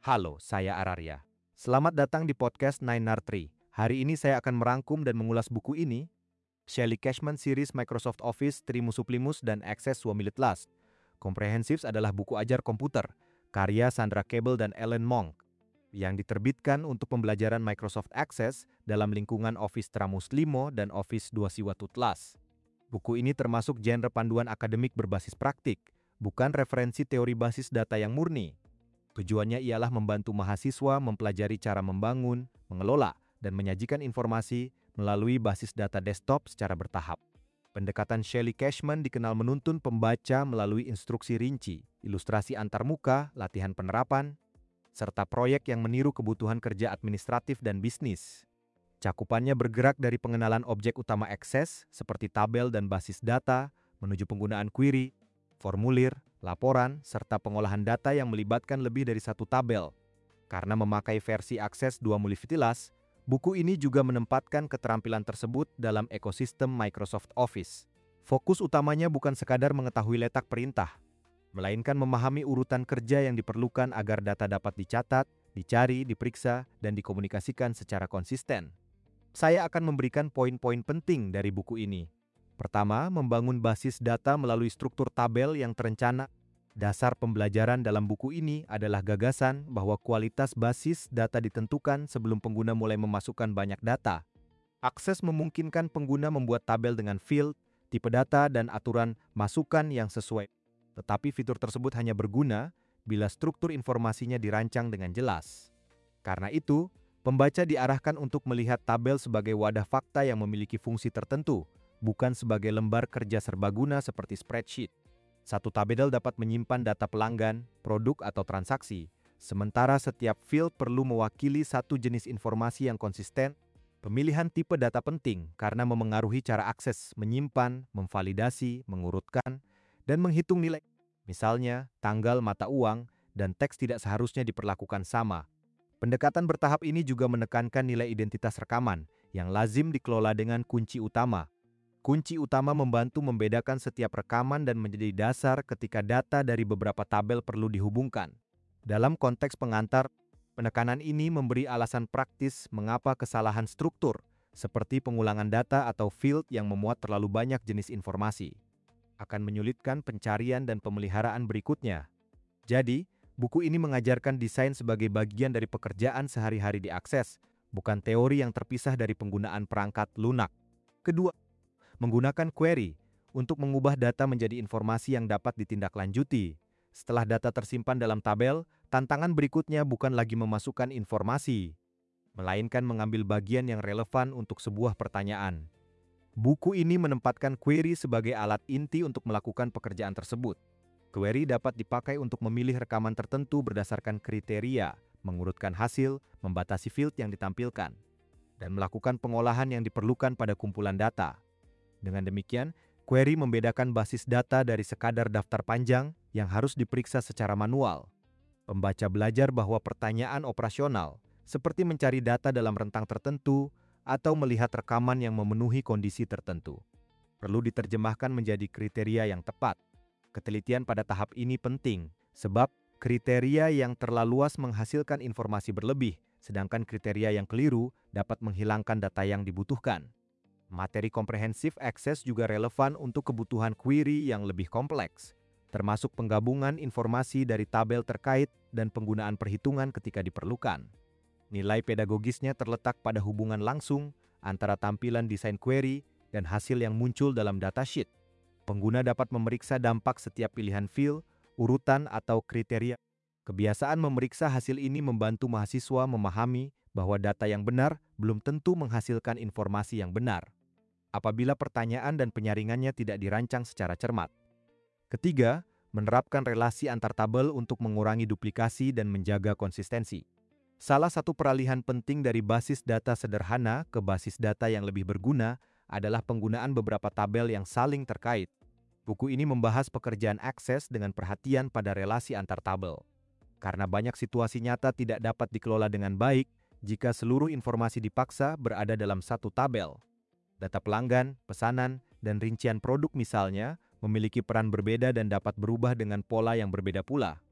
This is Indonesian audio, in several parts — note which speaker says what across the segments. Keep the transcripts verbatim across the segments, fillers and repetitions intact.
Speaker 1: Halo, saya Ararya. Selamat datang di podcast Nine R Tree. Hari ini saya akan merangkum dan mengulas buku ini, Shelly Cashman Series Microsoft Office Trimus Supplimus dan Access Suamilit Last. Comprehensives adalah buku ajar komputer, karya Sandra Cable dan Ellen Monk, yang diterbitkan untuk pembelajaran Microsoft Access dalam lingkungan Office Tramus lima dan Office dua Siwa Tutlas. Buku ini termasuk genre panduan akademik berbasis praktik, bukan referensi teori basis data yang murni. Tujuannya ialah membantu mahasiswa mempelajari cara membangun, mengelola, dan menyajikan informasi melalui basis data desktop secara bertahap. Pendekatan Shelly Cashman dikenal menuntun pembaca melalui instruksi rinci, ilustrasi antarmuka, latihan penerapan, serta proyek yang meniru kebutuhan kerja administratif dan bisnis. Cakupannya bergerak dari pengenalan objek utama Access seperti tabel dan basis data, menuju penggunaan query, formulir, laporan, serta pengolahan data yang melibatkan lebih dari satu tabel. Karena memakai versi Access dua Multivitilas, buku ini juga menempatkan keterampilan tersebut dalam ekosistem Microsoft Office. Fokus utamanya bukan sekadar mengetahui letak perintah, melainkan memahami urutan kerja yang diperlukan agar data dapat dicatat, dicari, diperiksa, dan dikomunikasikan secara konsisten. Saya akan memberikan poin-poin penting dari buku ini. Pertama, membangun basis data melalui struktur tabel yang terencana. Dasar pembelajaran dalam buku ini adalah gagasan bahwa kualitas basis data ditentukan sebelum pengguna mulai memasukkan banyak data. Akses memungkinkan pengguna membuat tabel dengan field, tipe data, dan aturan masukan yang sesuai. Tetapi fitur tersebut hanya berguna bila struktur informasinya dirancang dengan jelas. Karena itu, pembaca diarahkan untuk melihat tabel sebagai wadah fakta yang memiliki fungsi tertentu, bukan sebagai lembar kerja serbaguna seperti spreadsheet. Satu tabel dapat menyimpan data pelanggan, produk, atau transaksi, sementara setiap field perlu mewakili satu jenis informasi yang konsisten. Pemilihan tipe data penting karena memengaruhi cara akses menyimpan, memvalidasi, mengurutkan, dan menghitung nilai. Misalnya, tanggal mata uang dan teks tidak seharusnya diperlakukan sama. Pendekatan bertahap ini juga menekankan nilai identitas rekaman yang lazim dikelola dengan kunci utama. Kunci utama membantu membedakan setiap rekaman dan menjadi dasar ketika data dari beberapa tabel perlu dihubungkan. Dalam konteks pengantar, penekanan ini memberi alasan praktis mengapa kesalahan struktur, seperti pengulangan data atau field yang memuat terlalu banyak jenis informasi, akan menyulitkan pencarian dan pemeliharaan berikutnya. Jadi, buku ini mengajarkan desain sebagai bagian dari pekerjaan sehari-hari di Access, bukan teori yang terpisah dari penggunaan perangkat lunak. Kedua, menggunakan query untuk mengubah data menjadi informasi yang dapat ditindaklanjuti. Setelah data tersimpan dalam tabel, tantangan berikutnya bukan lagi memasukkan informasi, melainkan mengambil bagian yang relevan untuk sebuah pertanyaan. Buku ini menempatkan query sebagai alat inti untuk melakukan pekerjaan tersebut. Query dapat dipakai untuk memilih rekaman tertentu berdasarkan kriteria, mengurutkan hasil, membatasi field yang ditampilkan, dan melakukan pengolahan yang diperlukan pada kumpulan data. Dengan demikian, query membedakan basis data dari sekadar daftar panjang yang harus diperiksa secara manual. Pembaca belajar bahwa pertanyaan operasional, seperti mencari data dalam rentang tertentu atau melihat rekaman yang memenuhi kondisi tertentu, perlu diterjemahkan menjadi kriteria yang tepat. Ketelitian pada tahap ini penting, sebab kriteria yang terlalu luas menghasilkan informasi berlebih, sedangkan kriteria yang keliru dapat menghilangkan data yang dibutuhkan. Materi komprehensif Access juga relevan untuk kebutuhan query yang lebih kompleks, termasuk penggabungan informasi dari tabel terkait dan penggunaan perhitungan ketika diperlukan. Nilai pedagogisnya terletak pada hubungan langsung antara tampilan desain query dan hasil yang muncul dalam datasheet. Pengguna dapat memeriksa dampak setiap pilihan field, urutan, atau kriteria. Kebiasaan memeriksa hasil ini membantu mahasiswa memahami bahwa data yang benar belum tentu menghasilkan informasi yang benar apabila pertanyaan dan penyaringannya tidak dirancang secara cermat. Ketiga, menerapkan relasi antar tabel untuk mengurangi duplikasi dan menjaga konsistensi. Salah satu peralihan penting dari basis data sederhana ke basis data yang lebih berguna adalah penggunaan beberapa tabel yang saling terkait. Buku ini membahas pekerjaan Access dengan perhatian pada relasi antar tabel. Karena banyak situasi nyata tidak dapat dikelola dengan baik jika seluruh informasi dipaksa berada dalam satu tabel. Data pelanggan, pesanan, dan rincian produk misalnya memiliki peran berbeda dan dapat berubah dengan pola yang berbeda pula.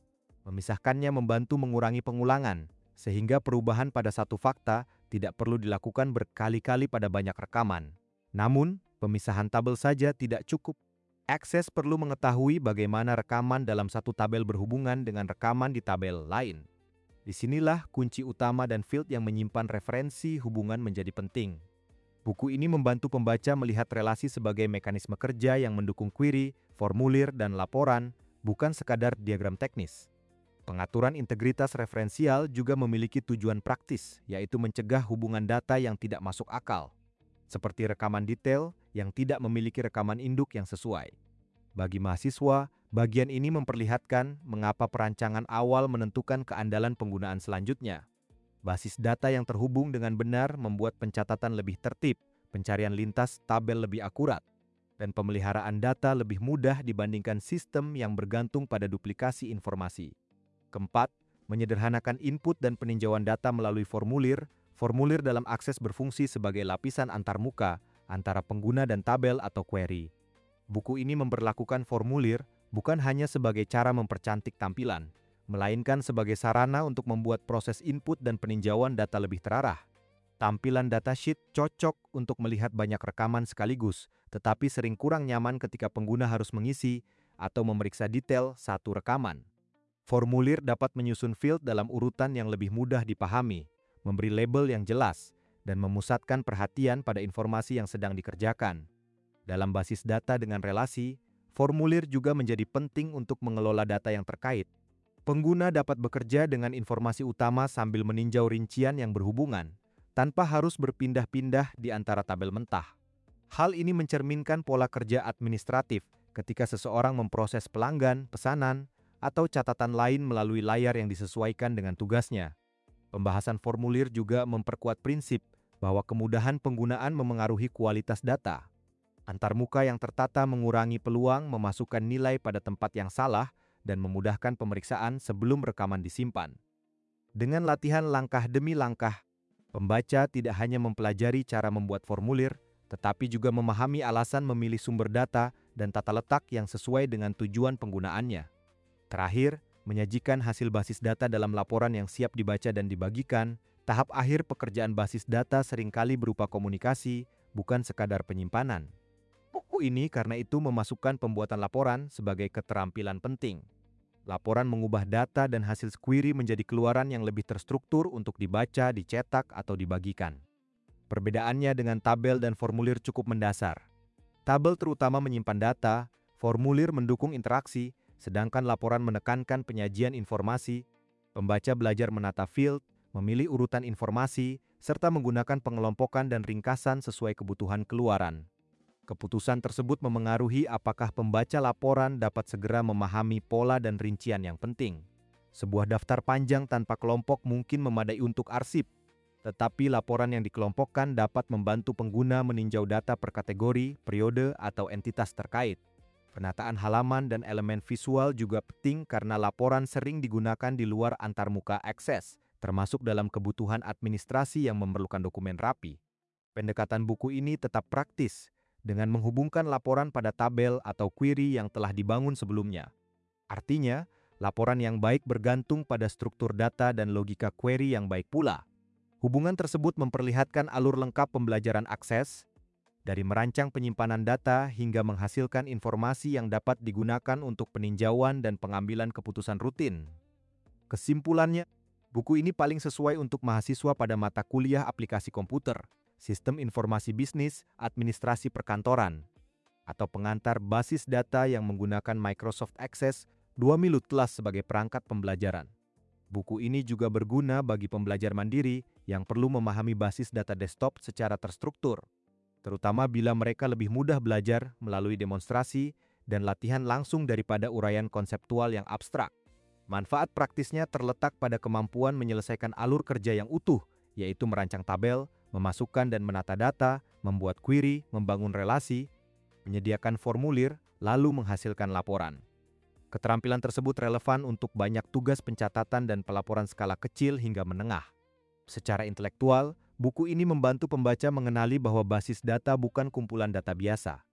Speaker 1: Memisahkannya membantu mengurangi pengulangan, sehingga perubahan pada satu fakta tidak perlu dilakukan berkali-kali pada banyak rekaman. Namun, pemisahan tabel saja tidak cukup. Akses perlu mengetahui bagaimana rekaman dalam satu tabel berhubungan dengan rekaman di tabel lain. Disinilah kunci utama dan field yang menyimpan referensi hubungan menjadi penting. Buku ini membantu pembaca melihat relasi sebagai mekanisme kerja yang mendukung query, formulir, dan laporan, bukan sekadar diagram teknis. Pengaturan integritas referensial juga memiliki tujuan praktis, yaitu mencegah hubungan data yang tidak masuk akal, seperti rekaman detail yang tidak memiliki rekaman induk yang sesuai. Bagi mahasiswa, bagian ini memperlihatkan mengapa perancangan awal menentukan keandalan penggunaan selanjutnya. Basis data yang terhubung dengan benar membuat pencatatan lebih tertib, pencarian lintas tabel lebih akurat, dan pemeliharaan data lebih mudah dibandingkan sistem yang bergantung pada duplikasi informasi. Keempat, menyederhanakan input dan peninjauan data melalui formulir. Formulir dalam akses berfungsi sebagai lapisan antarmuka antara pengguna dan tabel atau query. Buku ini memperlakukan formulir bukan hanya sebagai cara mempercantik tampilan, melainkan sebagai sarana untuk membuat proses input dan peninjauan data lebih terarah. Tampilan datasheet cocok untuk melihat banyak rekaman sekaligus, tetapi sering kurang nyaman ketika pengguna harus mengisi atau memeriksa detail satu rekaman. Formulir dapat menyusun field dalam urutan yang lebih mudah dipahami, memberi label yang jelas, dan memusatkan perhatian pada informasi yang sedang dikerjakan. Dalam basis data dengan relasi, formulir juga menjadi penting untuk mengelola data yang terkait. Pengguna dapat bekerja dengan informasi utama sambil meninjau rincian yang berhubungan, tanpa harus berpindah-pindah di antara tabel mentah. Hal ini mencerminkan pola kerja administratif ketika seseorang memproses pelanggan, pesanan, atau catatan lain melalui layar yang disesuaikan dengan tugasnya. Pembahasan formulir juga memperkuat prinsip bahwa kemudahan penggunaan memengaruhi kualitas data. Antarmuka yang tertata mengurangi peluang memasukkan nilai pada tempat yang salah dan memudahkan pemeriksaan sebelum rekaman disimpan. Dengan latihan langkah demi langkah, pembaca tidak hanya mempelajari cara membuat formulir, tetapi juga memahami alasan memilih sumber data dan tata letak yang sesuai dengan tujuan penggunaannya. Terakhir, menyajikan hasil basis data dalam laporan yang siap dibaca dan dibagikan. Tahap akhir pekerjaan basis data seringkali berupa komunikasi, bukan sekadar penyimpanan. Buku ini karena itu memasukkan pembuatan laporan sebagai keterampilan penting. Laporan mengubah data dan hasil query menjadi keluaran yang lebih terstruktur untuk dibaca, dicetak, atau dibagikan. Perbedaannya dengan tabel dan formulir cukup mendasar. Tabel terutama menyimpan data, formulir mendukung interaksi, sedangkan laporan menekankan penyajian informasi. Pembaca belajar menata field, memilih urutan informasi, serta menggunakan pengelompokan dan ringkasan sesuai kebutuhan keluaran. Keputusan tersebut memengaruhi apakah pembaca laporan dapat segera memahami pola dan rincian yang penting. Sebuah daftar panjang tanpa kelompok mungkin memadai untuk arsip, tetapi laporan yang dikelompokkan dapat membantu pengguna meninjau data per kategori, periode, atau entitas terkait. Penataan halaman dan elemen visual juga penting karena laporan sering digunakan di luar antarmuka akses, termasuk dalam kebutuhan administrasi yang memerlukan dokumen rapi. Pendekatan buku ini tetap praktis, dengan menghubungkan laporan pada tabel atau query yang telah dibangun sebelumnya. Artinya, laporan yang baik bergantung pada struktur data dan logika query yang baik pula. Hubungan tersebut memperlihatkan alur lengkap pembelajaran akses, dari merancang penyimpanan data hingga menghasilkan informasi yang dapat digunakan untuk peninjauan dan pengambilan keputusan rutin. Kesimpulannya, buku ini paling sesuai untuk mahasiswa pada mata kuliah aplikasi komputer, sistem informasi bisnis, administrasi perkantoran, atau pengantar basis data yang menggunakan Microsoft Access dua Milut Class sebagai perangkat pembelajaran. Buku ini juga berguna bagi pembelajar mandiri yang perlu memahami basis data desktop secara terstruktur, terutama bila mereka lebih mudah belajar melalui demonstrasi dan latihan langsung daripada uraian konseptual yang abstrak. Manfaat praktisnya terletak pada kemampuan menyelesaikan alur kerja yang utuh, yaitu merancang tabel, memasukkan dan menata data, membuat query, membangun relasi, menyediakan formulir, lalu menghasilkan laporan. Keterampilan tersebut relevan untuk banyak tugas pencatatan dan pelaporan skala kecil hingga menengah. Secara intelektual, buku ini membantu pembaca mengenali bahwa basis data bukan kumpulan data biasa.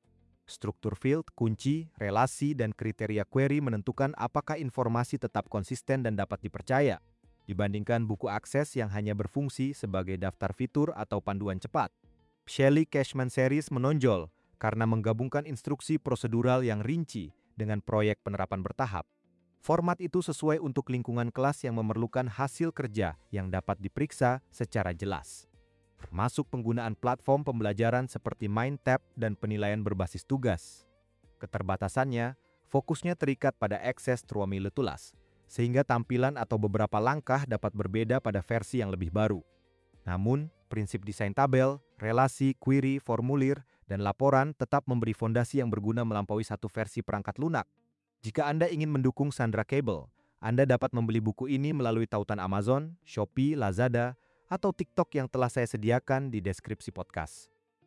Speaker 1: Struktur field, kunci, relasi, dan kriteria query menentukan apakah informasi tetap konsisten dan dapat dipercaya, dibandingkan buku akses yang hanya berfungsi sebagai daftar fitur atau panduan cepat. Shelly Cashman Series menonjol karena menggabungkan instruksi prosedural yang rinci dengan proyek penerapan bertahap. Format itu sesuai untuk lingkungan kelas yang memerlukan hasil kerja yang dapat diperiksa secara jelas, termasuk penggunaan platform pembelajaran seperti MindTap dan penilaian berbasis tugas. Keterbatasannya, fokusnya terikat pada akses Tuomi Letulas, sehingga tampilan atau beberapa langkah dapat berbeda pada versi yang lebih baru. Namun, prinsip desain tabel, relasi, query, formulir, dan laporan tetap memberi fondasi yang berguna melampaui satu versi perangkat lunak. Jika Anda ingin mendukung Sandra Cable, Anda dapat membeli buku ini melalui tautan Amazon, Shopee, Lazada, atau TikTok yang telah saya sediakan di deskripsi podcast.